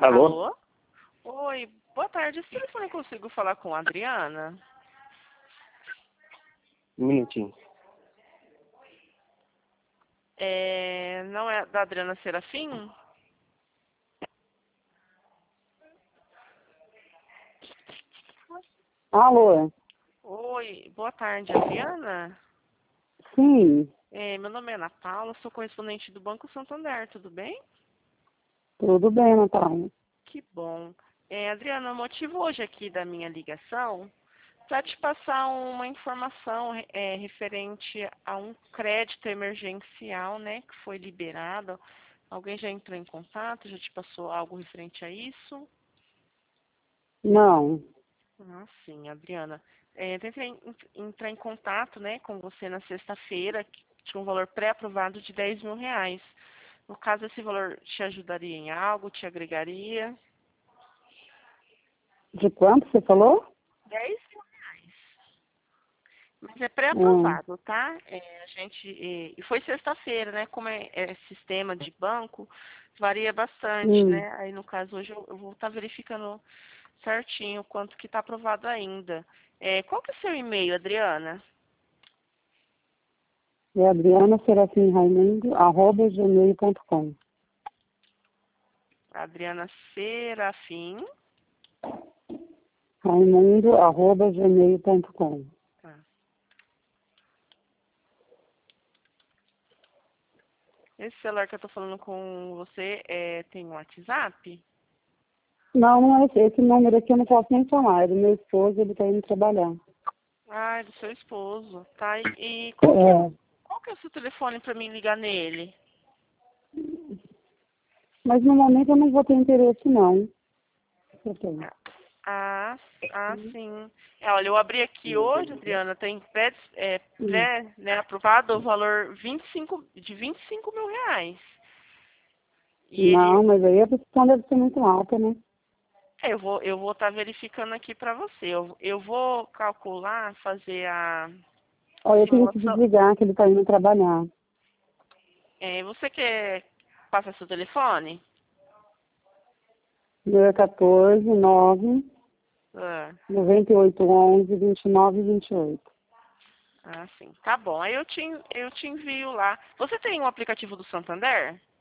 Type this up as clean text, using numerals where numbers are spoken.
Alô? Alô? Oi, boa tarde. Esse telefone eu consigo falar com a Adriana? Um minutinho. Não é da Adriana Serafim? Alô? Oi, boa tarde, Adriana. Sim, Meu nome é Ana Paula, sou correspondente do Banco Santander, tudo bem? tudo bem, Natália. Que bom. Adriana, o motivo hoje aqui da minha ligação para te passar uma informação referente a um crédito emergencial, né, que foi liberado. Alguém já entrou em contato? Já te passou algo referente a isso? Não, Ah, sim, Adriana. Tentei entrar em contato, né, com você na sexta-feira, que tinha um valor pré-aprovado de R$ 10.000. No caso, esse valor te ajudaria em algo, te agregaria? de quanto você falou? R$ 10.000. Mas é Hum, pré-aprovado, tá? E foi sexta-feira, né? Como é sistema de banco, varia bastante, hum. né? Aí, no caso, hoje eu vou estar verificando certinho quanto que está aprovado ainda. Qual que é o seu e-mail, Adriana? É Adriana Serafim Raimundo, @gmail.com. Adriana Serafim. Raimundo, @gmail.com. Tá. Esse celular que eu tô falando com você tem um WhatsApp? Não, não é esse número aqui, eu não posso nem chamar. É do meu esposo, ele tá indo trabalhar. Ah, é do seu esposo, tá? E É, qual que é o seu telefone para mim ligar nele? mas no momento eu não vou ter interesse, não. Eu tenho. Ah, sim. Olha, eu abri aqui hoje, Adriana, tem Hum. né, aprovado o valor de R$ 25.000. E Não, mas aí a posição deve ser muito alta, né? eu vou estar verificando aqui para você. Eu vou calcular, fazer a Olha, eu tenho que simulação. desligar, que ele tá indo trabalhar. Você quer passar seu telefone? Meu é 14 9 Ah, 9811 2928. sim. Tá bom. Aí eu te envio lá. Você tem um aplicativo do Santander?